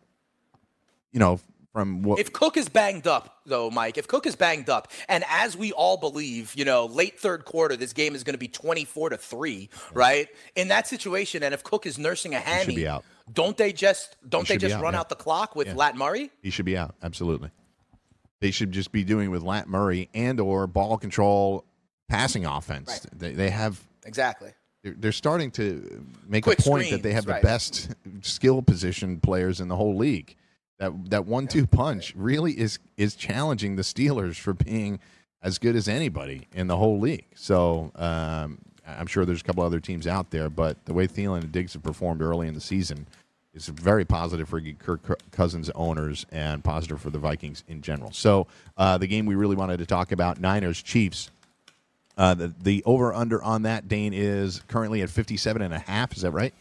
you know. From what if Cook is banged up, though, Mike, if Cook is banged up, and as we all believe, you know, late third quarter, this game is going to be twenty-four to three, right? In that situation, and if Cook is nursing a hammy, should be out. don't they just don't they just out, run yeah. out the clock with yeah. Lat Murray? He should be out. Absolutely. They should just be doing with Lat Murray and or ball control passing offense. Right. They they have exactly. They're, they're starting to make Quick a point screens, that they have the right. best skill position players in the whole league. That that one two punch really is is challenging the Steelers for being as good as anybody in the whole league. So um, I'm sure there's a couple other teams out there, but the way Thielen and Diggs have performed early in the season is very positive for Kirk Cousins owners and positive for the Vikings in general. So uh, the game we really wanted to talk about, Niners Chiefs. Uh, the the over under on that, Dane, is currently at fifty-seven and a half. Is that right?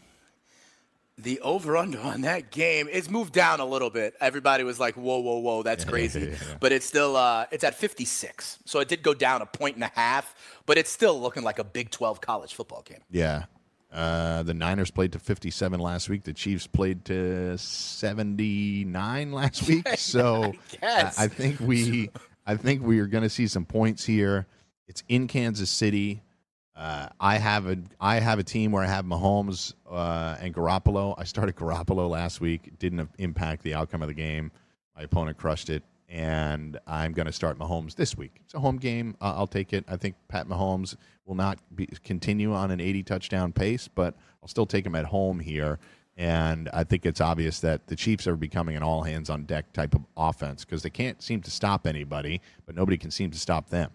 The over-under on that game, it's moved down a little bit. Everybody was like, whoa, whoa, whoa, that's yeah, crazy. Yeah, yeah, yeah. But it's still, uh, it's at fifty-six. So it did go down a point and a half, but it's still looking like a Big twelve college football game. Yeah. Uh, the Niners played to fifty-seven last week. The Chiefs played to seventy-nine last week. So I, I, I think we I think we are going to see some points here. It's in Kansas City. Uh, I have a I have a team where I have Mahomes uh, and Garoppolo. I started Garoppolo last week. It didn't impact the outcome of the game. My opponent crushed it, and I'm going to start Mahomes this week. It's a home game. Uh, I'll take it. I think Pat Mahomes will not be, continue on an eighty touchdown pace, but I'll still take him at home here. And I think it's obvious that the Chiefs are becoming an all hands on deck type of offense because they can't seem to stop anybody, but nobody can seem to stop them.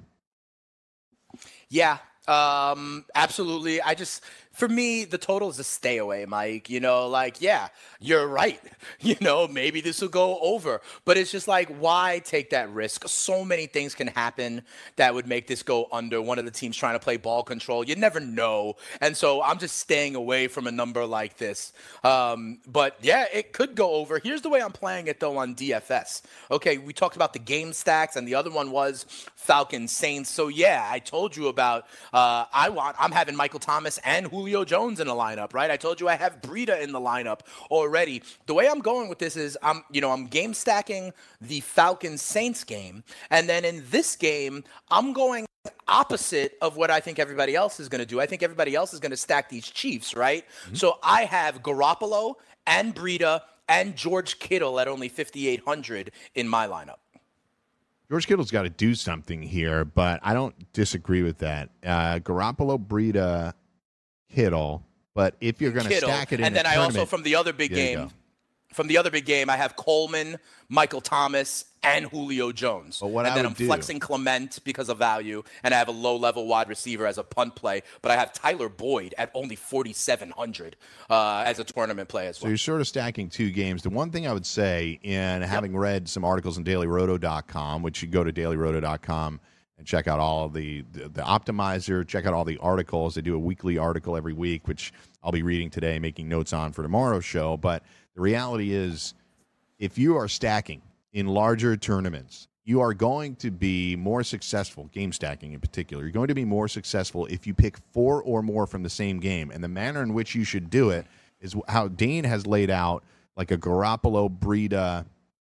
Yeah. Um, absolutely. I just, for me, the total is a stay away, Mike. You know, like, yeah, you're right. You know, maybe this will go over, but it's just like, why take that risk? So many things can happen that would make this go under. One of the teams trying to play ball control. You never know. And so I'm just staying away from a number like this. Um, but yeah, it could go over. Here's the way I'm playing it though on D F S. Okay. We talked about the game stacks and the other one was Falcons Saints. So yeah, I told you about, uh, I want, I'm having Michael Thomas and Julio Jones in the lineup, right? I told you I have Breida in the lineup already. The way I'm going with this is I'm, you know, I'm game stacking the Falcons Saints game. And then in this game, I'm going opposite of what I think everybody else is going to do. I think everybody else is going to stack these Chiefs, right? Mm-hmm. So I have Garoppolo and Breida and George Kittle at only fifty-eight hundred in my lineup. George Kittle's got to do something here, but I don't disagree with that. Uh, Garoppolo, Breida, Kittle, but if you're going to stack it in and then I also from the other big game, from the other big game, I have Coleman, Michael Thomas, and Julio Jones. But what and I then would I'm do, flexing Clement because of value, and I have a low-level wide receiver as a punt play, but I have Tyler Boyd at only forty-seven hundred uh, as a tournament play as well. So you're sort of stacking two games. The one thing I would say, in having yep. read some articles on daily roto dot com, which you go to daily roto dot com and check out all of the, the, the optimizer, check out all the articles. They do a weekly article every week, which I'll be reading today, making notes on for tomorrow's show. But the reality is, if you are stacking in larger tournaments, you are going to be more successful, game stacking in particular. You're going to be more successful if you pick four or more from the same game. And the manner in which you should do it is how Dane has laid out, like a Garoppolo, Breida,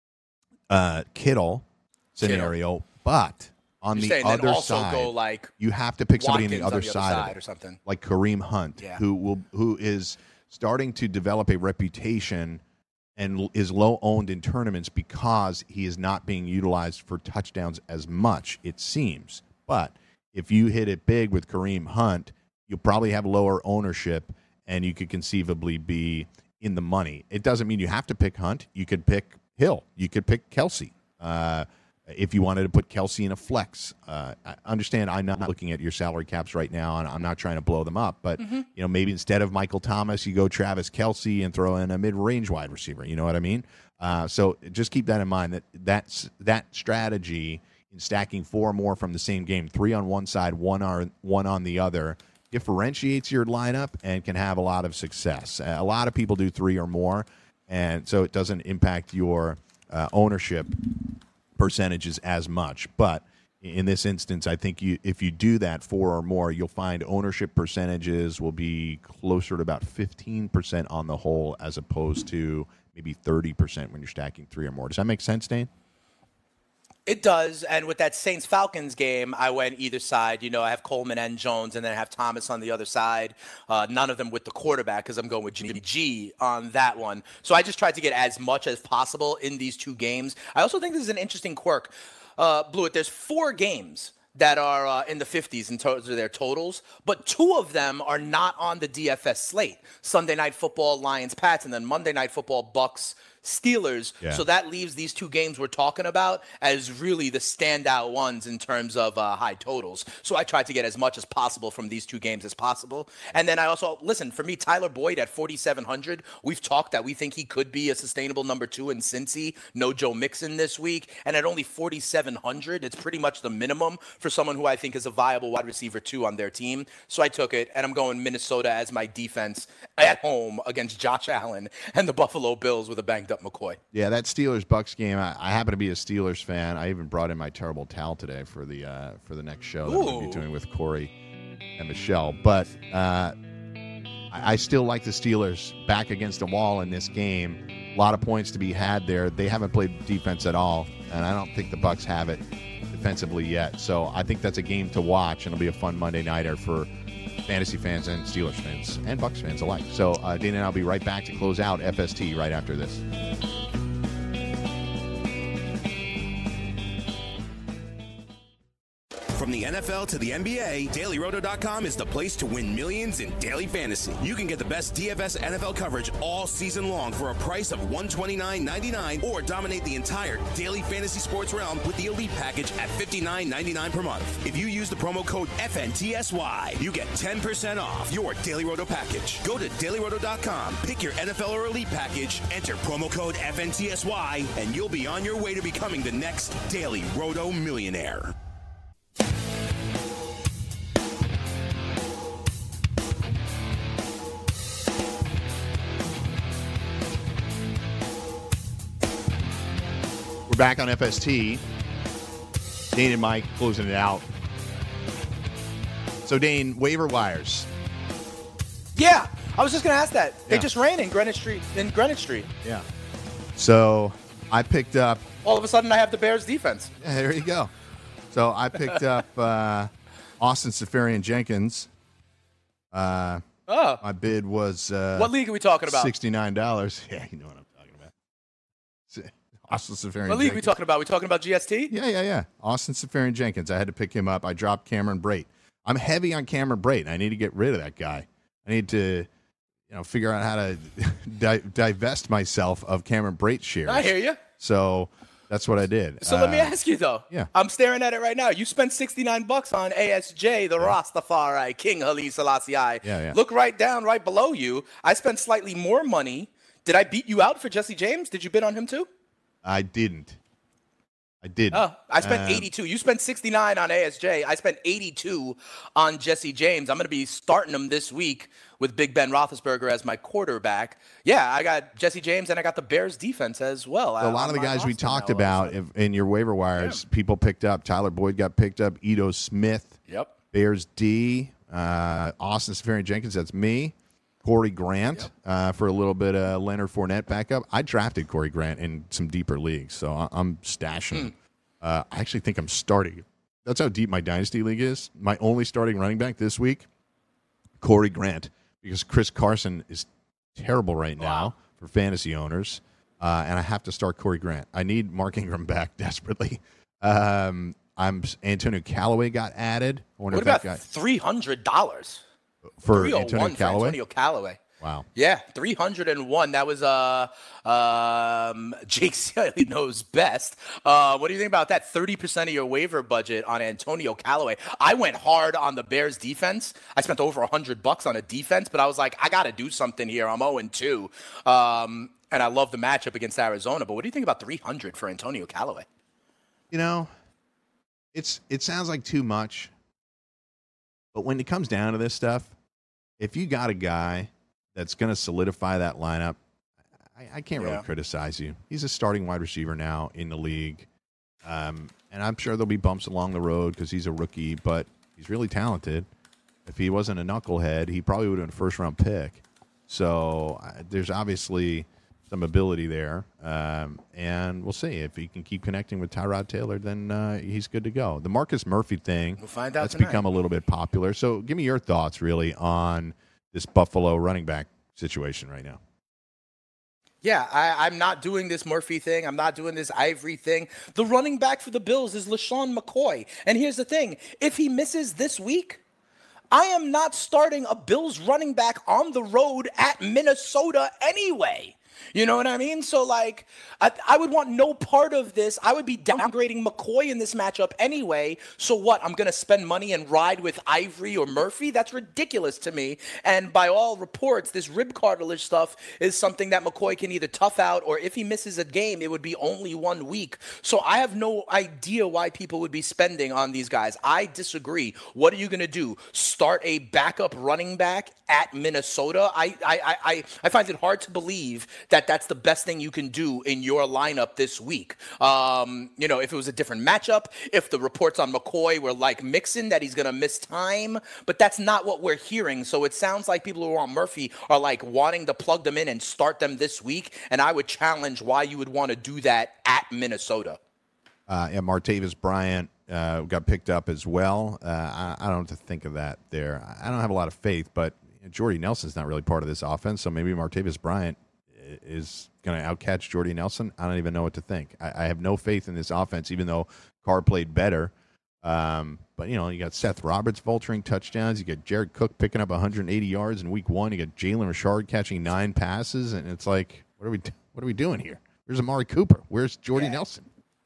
uh, Kittle scenario. Kittle. But on You're the saying other then also side, go like you have to pick somebody on Watkins the other, on the other side, side of it, or something, like Kareem Hunt, yeah. who will who is starting to develop a reputation and is low owned in tournaments because he is not being utilized for touchdowns as much, it seems. But if you hit it big with Kareem Hunt, you'll probably have lower ownership, and you could conceivably be in the money. It doesn't mean you have to pick Hunt. You could pick Hill. You could pick Kelsey. Uh, if you wanted to put Kelsey in a flex. Uh, I understand I'm not looking at your salary caps right now, and I'm not trying to blow them up. But, mm-hmm. you know, maybe instead of Michael Thomas, you go Travis Kelsey and throw in a mid-range wide receiver. You know what I mean? Uh, so just keep that in mind, that that's, that strategy in stacking four or more from the same game, three on one side, one on, one on the other, differentiates your lineup and can have a lot of success. Uh, a lot of people do three or more, and so it doesn't impact your uh, ownership percentages as much. But in this instance, I think you if you do that four or more, you'll find ownership percentages will be closer to about fifteen percent on the whole, as opposed to maybe thirty percent when you're stacking three or more. Does that make sense, Dane? It does, and with that Saints-Falcons game, I went either side. You know, I have Coleman and Jones, and then I have Thomas on the other side. Uh, none of them with the quarterback, because I'm going with Jimmy G on that one. So I just tried to get as much as possible in these two games. I also think this is an interesting quirk. Uh, Blewett, there's four games that are uh, in the fifties in terms of their totals, but two of them are not on the D F S slate. Sunday Night Football, Lions, Pats, and then Monday Night Football, Bucks, Steelers. Yeah. So that leaves these two games we're talking about as really the standout ones in terms of uh, high totals. So I tried to get as much as possible from these two games as possible. And then I also, listen, for me, Tyler Boyd at forty-seven hundred, we've talked that we think he could be a sustainable number two in Cincy. No Joe Mixon this week. And at only forty-seven hundred, it's pretty much the minimum for someone who I think is a viable wide receiver two on their team. So I took it, and I'm going Minnesota as my defense at home against Josh Allen and the Buffalo Bills with a banged up McCoy. Yeah, that Steelers-Bucks game, I, I happen to be a Steelers fan. I even brought in my terrible towel today for the uh, for the next show that I'm going to be doing with Corey and Michelle. But uh, I, I still like the Steelers back against the wall in this game. A lot of points to be had there. They haven't played defense at all, and I don't think the Bucks have it defensively yet. So I think that's a game to watch, and it'll be a fun Monday nighter for fantasy fans and Steelers fans and Bucks fans alike. So uh, Dana and I'll be right back to close out F S T right after this. From the N F L to the N B A, Daily Roto dot com is the place to win millions in daily fantasy. You can get the best D F S N F L coverage all season long for a price of one hundred twenty-nine ninety-nine, or dominate the entire daily fantasy sports realm with the Elite package at fifty-nine ninety-nine per month. If you use the promo code F N T S Y, you get ten percent off your Daily Roto package. Go to Daily Roto dot com, pick your N F L or Elite package, enter promo code F N T S Y, and you'll be on your way to becoming the next Daily Roto millionaire. We're back on F S T. Dane and Mike closing it out. So, Dane, waiver wires. Yeah, I was just going to ask that. They Yeah. just ran in Greenwich Street. In Greenwich Street. Yeah. So, I picked up. All of a sudden, I have the Bears defense. Yeah, there you go. So, I picked up uh, Austin Safarian Jenkins. Uh, Oh. my bid was uh, What league are we talking about? sixty-nine dollars. Yeah, you know what I'm talking about. Austin Safarian What league are we Jenkins. talking about? we talking about G S T? Yeah, yeah, yeah. Austin Safarian Jenkins. I had to pick him up. I dropped Cameron Brate. I'm heavy on Cameron Brate. I need to get rid of that guy. I need to, you know, figure out how to di- divest myself of Cameron Brate shares. I hear you. So that's what I did. So uh, let me ask you, though. yeah. I'm staring at it right now. You spent sixty-nine bucks on A S J, the Rastafari, King Haile Selassie. Yeah, yeah. Look right down, right below you. I spent slightly more money. Did I beat you out for Jesse James? Did you bid on him, too? I didn't. I didn't. Oh, I spent Um, eighty-two. You spent sixty-nine on A S J. I spent eighty-two on Jesse James. I'm going to be starting him this week with Big Ben Roethlisberger as my quarterback. Yeah, I got Jesse James, and I got the Bears defense as well. A lot of the guys we talked about if, in your waiver wires, yeah. people picked up. Tyler Boyd got picked up. Ito Smith. Yep. Bears D. Uh, Austin Safarian Jenkins, that's me. Corey Grant yep. uh, for a little bit of Leonard Fournette backup. I drafted Corey Grant in some deeper leagues, so I- I'm stashing. Mm. Uh, I actually think I'm starting. That's how deep my dynasty league is. My only starting running back this week, Corey Grant, because Chris Carson is terrible right now wow. for fantasy owners, uh, and I have to start Corey Grant. I need Mark Ingram back desperately. Um, I'm Antonio Callaway got added. I wonder What if that about guy three hundred dollars for three oh Antonio one for Callaway. Antonio Callaway. Wow. Yeah, three hundred one. That was uh, um, Jake Ciely knows best. Uh, what do you think about that? thirty percent of your waiver budget on Antonio Callaway. I went hard on the Bears defense. I spent over one hundred bucks on a defense, but I was like, I got to do something here. I'm oh and two. Um, and I love the matchup against Arizona. But what do you think about three hundred for Antonio Callaway? You know, it's it sounds like too much. But when it comes down to this stuff, if you got a guy that's going to solidify that lineup, I, I can't really Yeah. criticize you. He's a starting wide receiver now in the league. Um, and I'm sure there'll be bumps along the road because he's a rookie, but he's really talented. If he wasn't a knucklehead, he probably would have been a first-round pick. So uh, there's obviously some ability there. Um, and we'll see. If he can keep connecting with Tyrod Taylor, then uh, he's good to go. The Marcus Murphy thing, We'll find out that's tonight. become a little bit popular. So give me your thoughts, really, on this Buffalo running back situation right now. Yeah, I, I'm not doing this Murphy thing. I'm not doing this Ivory thing. The running back for the Bills is LaShawn McCoy. And here's the thing. If he misses this week, I am not starting a Bills running back on the road at Minnesota anyway. You know what I mean? So, like, I, I would want no part of this. I would be downgrading McCoy in this matchup anyway. So what? I'm going to spend money and ride with Ivory or Murphy? That's ridiculous to me. And by all reports, this rib cartilage stuff is something that McCoy can either tough out, or if he misses a game, it would be only one week. So I have no idea why people would be spending on these guys. I disagree. What are you going to do? Start a backup running back at Minnesota? I, I, I, I find it hard to believe that that's the best thing you can do in your lineup this week. Um, you know, if it was a different matchup, if the reports on McCoy were like Mixon, that he's going to miss time, but that's not what we're hearing. So it sounds like people who want Murphy are like wanting to plug them in and start them this week. And I would challenge why you would want to do that at Minnesota. Uh, yeah, Martavis Bryant uh, got picked up as well. Uh, I, I don't know what to think of that there. I don't have a lot of faith, but Jordy Nelson's not really part of this offense, so maybe Martavis Bryant is going to outcatch Jordy Nelson. I don't even know what to think. I, I have no faith in this offense, even though Carr played better. Um, but, you know, you got Seth Roberts vulturing touchdowns. You got Jared Cook picking up one hundred eighty yards in week one. You got Jalen Richard catching nine passes. And it's like, what are we what are we doing here? Where's Amari Cooper? Where's Jordy Yeah. Nelson?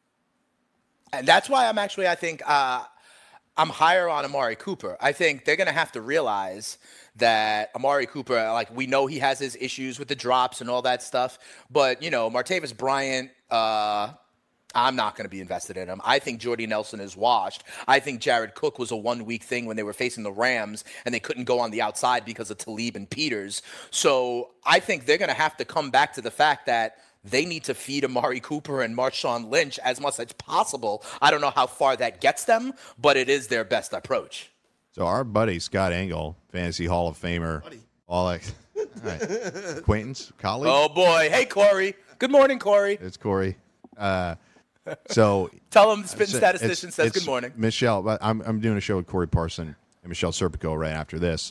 And that's why I'm actually, I think, uh, I'm higher on Amari Cooper. I think they're going to have to realize that Amari Cooper, like, we know he has his issues with the drops and all that stuff. But, you know, Martavis Bryant, uh, I'm not going to be invested in him. I think Jordy Nelson is washed. I think Jared Cook was a one-week thing when they were facing the Rams and they couldn't go on the outside because of Talib and Peters. So I think they're going to have to come back to the fact that they need to feed Amari Cooper and Marshawn Lynch as much as possible. I don't know how far that gets them, but it is their best approach. So our buddy Scott Engel, Fantasy Hall of Famer, buddy. all that, all right. acquaintance, colleague. Oh, boy. Hey, Corey. Good morning, Corey. It's Corey. Uh, so Tell him the spitting it's- statistician it's- says it's good morning. Michelle. But I'm I'm doing a show with Corey Parson and Michelle Serpico right after this,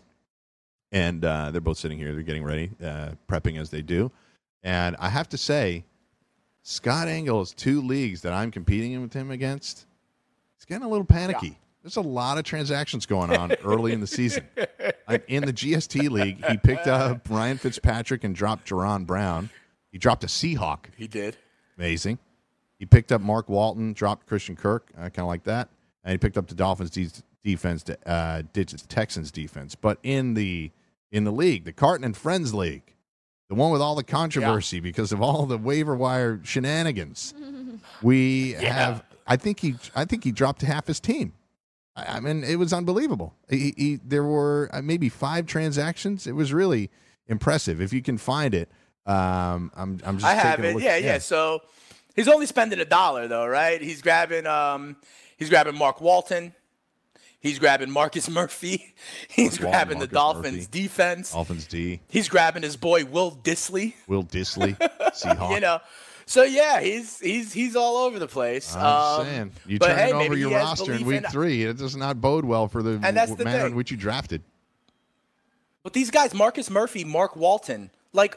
and uh, they're both sitting here. They're getting ready, uh, prepping as they do. And I have to say, Scott Engel's two leagues that I'm competing with him against, he's getting a little panicky. Yeah. There's a lot of transactions going on early in the season. Like in the G S T league, he picked up Ryan Fitzpatrick and dropped Jerron Brown. He dropped a Seahawk. He did. Amazing. He picked up Mark Walton, dropped Christian Kirk, uh, kind of like that. And he picked up the Dolphins de- defense, to, uh, ditched the Texans defense. But in the in the league, the Carton and Friends League, the one with all the controversy yeah. because of all the waiver wire shenanigans. We yeah. have. I think he. I think he dropped half his team. I, I mean, it was unbelievable. He, he, there were uh, maybe five transactions. It was really impressive. If you can find it, um, I'm. I'm just. I have taking a it. look. Yeah, yeah, yeah. So he's only spending a dollar though, right? He's grabbing. Um, he's grabbing Mark Walton. He's grabbing Marcus Murphy. He's Mark grabbing Walton, the Dolphins Murphy. defense. Dolphins D. He's grabbing his boy Will Disley. Will Disley, Seahawk. You know, so yeah, he's he's he's all over the place. I'm um, saying you but turn hey, over maybe your he has roster in belief week in- three. It does not bode well for the, And that's w- the manner thing. in which you drafted. But these guys, Marcus Murphy, Mark Walton, like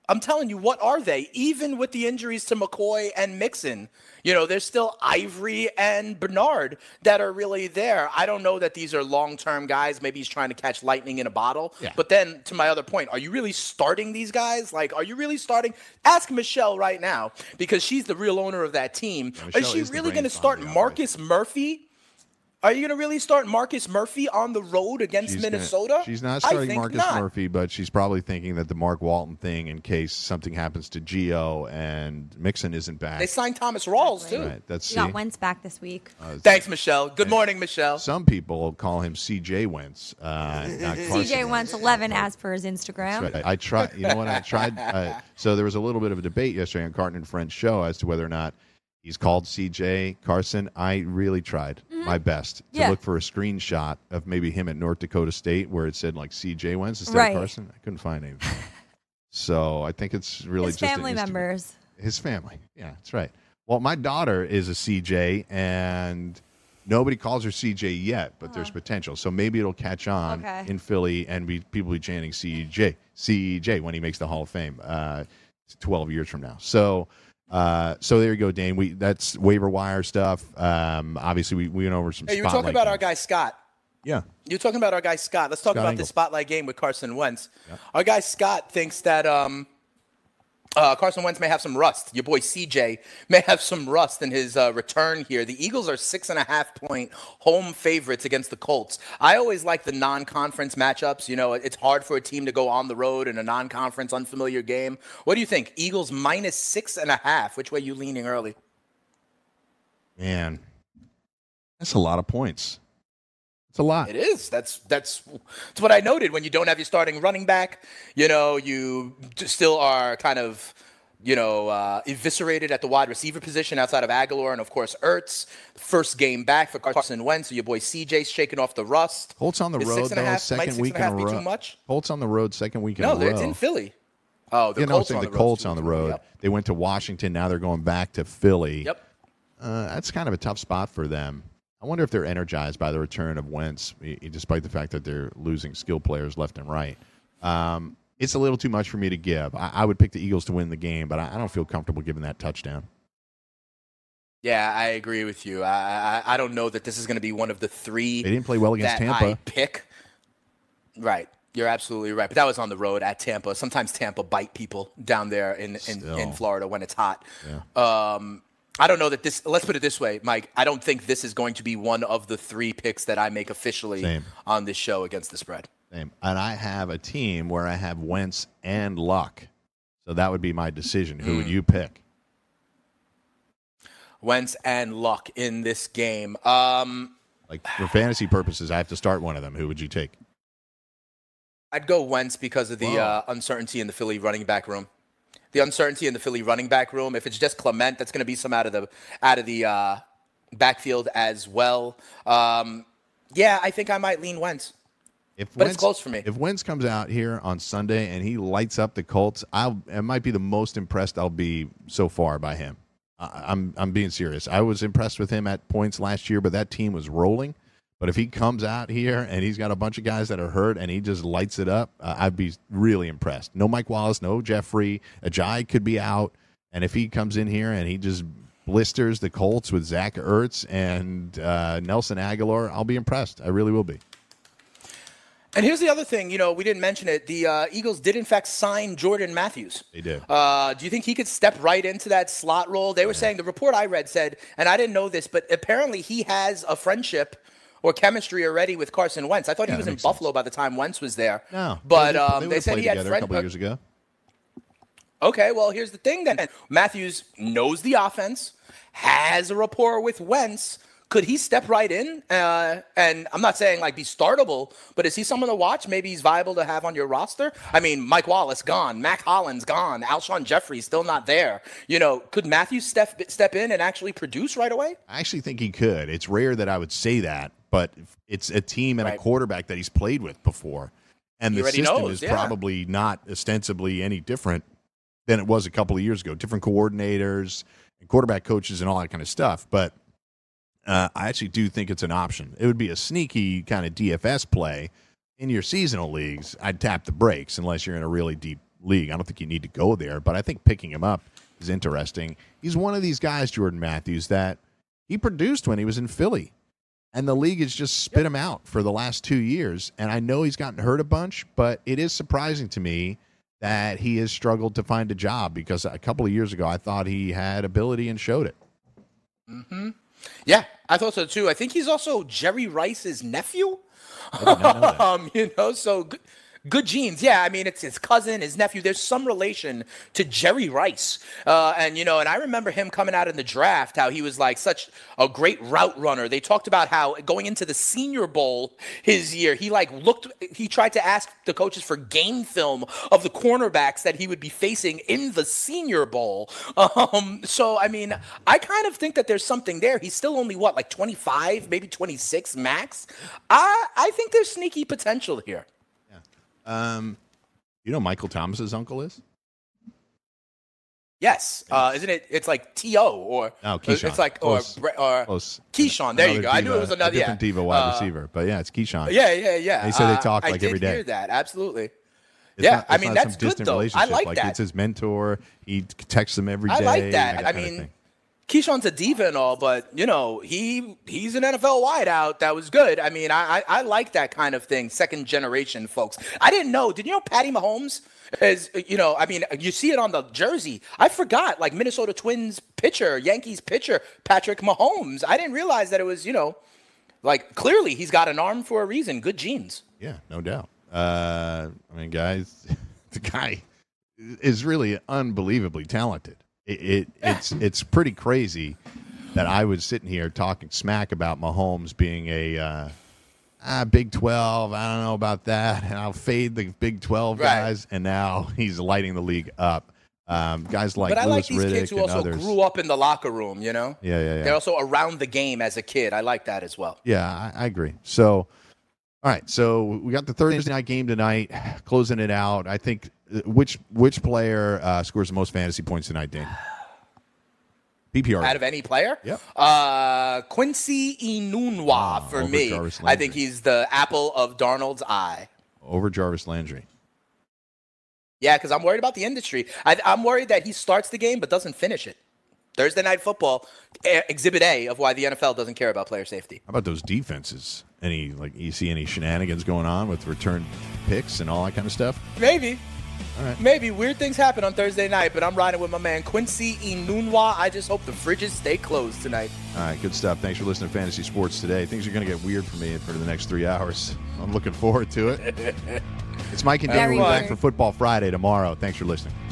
I'm telling you, what are they? Even with the injuries to McCoy and Mixon, you know, there's still Ivory and Bernard that are really there. I don't know that these are long-term guys. Maybe he's trying to catch lightning in a bottle. Yeah. But then, to my other point, are you really starting these guys? Like, are you really starting? Ask Michelle right now, because she's the real owner of that team. Yeah, is she is really going to start the Marcus Murphy? Are you going to really start Marcus Murphy on the road against she's Minnesota? Gonna, she's not starting I think Marcus not. Murphy, but she's probably thinking that the Mark Walton thing, in case something happens to Gio and Mixon isn't back. They signed Thomas Rawls, too. Right, that's We got Wentz back this week. Uh, Thanks, Michelle. Good morning, Michelle. Some people call him C J Wentz, uh, not Carson. C J Wentz eleven as per his Instagram. That's right. I tried. You know what? I tried. Uh, so there was a little bit of a debate yesterday on Carton and Friends show as to whether or not he's called C J Carson. I really tried Mm-hmm. my best to Yeah. look for a screenshot of maybe him at North Dakota State where it said like C J Wentz instead Right. of Carson. I couldn't find anything. So I think it's really His just an family Instagram- members. His family. Yeah, that's right. Well, my daughter is a C J, and nobody calls her C J yet, but there's potential. So maybe it'll catch on Okay. in Philly, and be, people be chanting C J, C J when he makes the Hall of Fame uh, twelve years from now. So, uh, so there you go, Dane. We that's waiver wire stuff. Um, obviously, we, we went over some. Hey, you were talking spotlight about our games. guy Scott. Yeah. You're talking about our guy Scott. Let's talk Scott about Engel. the spotlight game with Carson Wentz. Our guy Scott thinks that um, uh, Carson Wentz may have some rust. Your boy C J may have some rust in his uh, return here. The Eagles are six and a half point home favorites against the Colts. I always like the non-conference matchups. You know, it's hard for a team to go on the road in a non-conference unfamiliar game. What do you think? Eagles minus six and a half. Which way you leaning early? Man, that's a lot of points. It's a lot. It is. That's that's that's what I noted. When you don't have your starting running back, you know, you t- still are kind of, you know, uh, eviscerated at the wide receiver position outside of Aguilar and, of course, Ertz. First game back for Carson Wentz. So your boy C J's shaking off the rust. Colts on the Is road, six and a though, half- might second six week and a in half a be row. too much? Colts on the road, second week in No, a row. it's in Philly. Oh, the you know, Colts saying on the the Colts road. on the road. Yep. They went to Washington. Now they're going back to Philly. Yep. Uh, that's kind of a tough spot for them. I wonder if they're energized by the return of Wentz, e- despite the fact that they're losing skilled players left and right. Um, it's a little too much for me to give. I, I would pick the Eagles to win the game, but I, I don't feel comfortable giving that touchdown. Yeah, I agree with you. I, I I don't know that this is going to be one of the three They didn't play well against that Tampa. I pick. Right. You're absolutely right. But that was on the road at Tampa. Sometimes Tampa bite people down there in, in, Still. in Florida when it's hot. Yeah. Um, I don't know that this – let's put it this way, Mike. I don't think this is going to be one of the three picks that I make officially Same. on this show against the spread. Same. And I have a team where I have Wentz and Luck. So that would be my decision. Who Hmm. would you pick? Wentz and Luck in this game. Um, Like, for fantasy purposes, I have to start one of them. Who would you take? I'd go Wentz because of the Whoa. uh, uncertainty in the Philly running back room. The uncertainty in the Philly running back room. If it's just Clement, that's going to be some out of the out of the uh, backfield as well. Um, yeah, I think I might lean Wentz. If But it's Wentz- close for me. If Wentz comes out here on Sunday and he lights up the Colts, I'll it might be the most impressed I'll be so far by him. I, I'm I'm being serious. I was impressed with him at points last year, but that team was rolling. But if he comes out here and he's got a bunch of guys that are hurt and he just lights it up, uh, I'd be really impressed. No Mike Wallace, no Jeffrey. Ajayi could be out. And if he comes in here and he just blisters the Colts with Zach Ertz and uh, Nelson Aguilar, I'll be impressed. I really will be. And here's the other thing. You know, we didn't mention it. The uh, Eagles did, in fact, sign Jordan Matthews. They did. Uh, do you think he could step right into that slot role? They were saying, the report I read said, and I didn't know this, but apparently he has a friendship or chemistry already with Carson Wentz. I thought Yeah, he was that in makes sense. Buffalo by the time Wentz was there. No, But they, um, they they, would've said played he had together a friends. couple of years ago. Okay, well, here's the thing then. Matthews knows the offense, has a rapport with Wentz. Could he step right in? Uh, and I'm not saying like be startable, but is he someone to watch? Maybe he's viable to have on your roster. I mean, Mike Wallace gone, Mac Hollins gone, Alshon Jeffrey still not there. You know, could Matthews step step in and actually produce right away? I actually think he could. It's rare that I would say that, but it's a team and Right. a quarterback that he's played with before. And He the already system knows, is yeah. probably not ostensibly any different than it was a couple of years ago. Different coordinators and quarterback coaches and all that kind of stuff. But uh, I actually do think it's an option. It would be a sneaky kind of D F S play. In your seasonal leagues, I'd tap the brakes unless you're in a really deep league. I don't think you need to go there, but I think picking him up is interesting. He's one of these guys, Jordan Matthews, that he produced when he was in Philly, and the league has just spit him out for the last two years. And I know he's gotten hurt a bunch, but it is surprising to me that he has struggled to find a job, because a couple of years ago I thought he had ability and showed it. Mm-hmm. Yeah, I thought so too. I think he's also Jerry Rice's nephew. I did not know that. um, you know, so good, good genes. Yeah, I mean, it's his cousin, his nephew. There's some relation to Jerry Rice. Uh, and, you know, and I remember him coming out in the draft, how he was like such a great route runner. They talked about how going into the Senior Bowl his year, he like looked, he tried to ask the coaches for game film of the cornerbacks that he would be facing in the Senior Bowl. Um, so, I mean, I kind of think that there's something there. He's still only, what, like twenty-five, maybe twenty-six max? I, I think there's sneaky potential here. Um, you know Michael Thomas's uncle is? Yes. Uh, isn't it? It's like T O or no, Keyshawn. It's like Close. or or Close. Keyshawn. There Another you go. diva, I knew it was another a different yeah. diva wide uh, receiver, but yeah, it's Keyshawn. Yeah, yeah, yeah. They say they talk uh, like I every did day. Hear that absolutely. It's yeah, not, I it's mean not that's some good distant though. I relationship. like, like that. It's his mentor. He texts him every day. I like that. that I kind of mean. thing. Keyshawn's a diva and all, but you know he he's an N F L wideout. That was good. I mean, I, I I like that kind of thing. Second generation folks. I didn't know. Did you know Patty Mahomes is? You know, I mean, you see it on the jersey. I forgot. Like Minnesota Twins pitcher, Yankees pitcher, Patrick Mahomes. I didn't realize that it was. You know, like clearly he's got an arm for a reason. Good genes. Yeah, no doubt. Uh, I mean, guys, the guy is really unbelievably talented. It, it it's it's pretty crazy that I was sitting here talking smack about Mahomes being a uh, ah, Big twelve. I don't know about that, and I'll fade the Big twelve guys. Right. And now he's lighting the league up. Um, guys like but I Louis like these Riddick kids who and also others. grew up in the locker room. You know, yeah, yeah, yeah. They're also around the game as a kid. I like that as well. Yeah, I, I agree. So, all right, so we got the Thursday night game tonight, closing it out. I think. Which which player uh, scores the most fantasy points tonight, Dan? P P R. Out of any player? Yep. Uh, Quincy Enunwa oh, for me. I think he's the apple of Darnold's eye. Over Jarvis Landry. Yeah, because I'm worried about the industry. I, I'm worried that he starts the game but doesn't finish it. Thursday Night Football, Exhibit A of why the N F L doesn't care about player safety. How about those defenses? Any like you see any shenanigans going on with return picks and all that kind of stuff? Maybe. All right. Maybe. Weird things happen on Thursday night, but I'm riding with my man Quincy Enunwa. I just hope the fridges stay closed tonight. All right, good stuff. Thanks for listening to Fantasy Sports today. Things are going to get weird for me for the next three hours. I'm looking forward to it. It's Mike and Dan. We'll be back for Football Friday tomorrow. Thanks for listening.